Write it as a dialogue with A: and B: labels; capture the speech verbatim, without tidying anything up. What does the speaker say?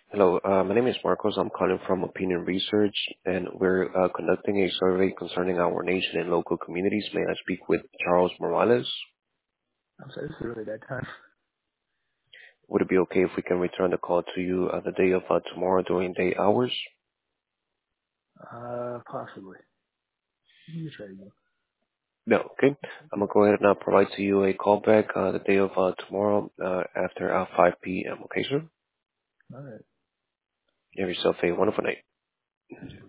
A: Hello, uh, my name is Marcos. I'm calling from Opinion Research, and we're uh, conducting a survey concerning our nation and local communities. May I speak with Charles Morales?
B: I'm sorry, this is really that time.
A: Would it be okay if we can return the call to you uh, the day of uh, tomorrow during day hours?
B: Uh, possibly. You can try again.
A: No, okay. I'm gonna go ahead and uh, provide to you a call back uh, the day of uh, tomorrow uh, after uh, five p m. Okay, sir?
B: All right.
A: You have yourself a wonderful night.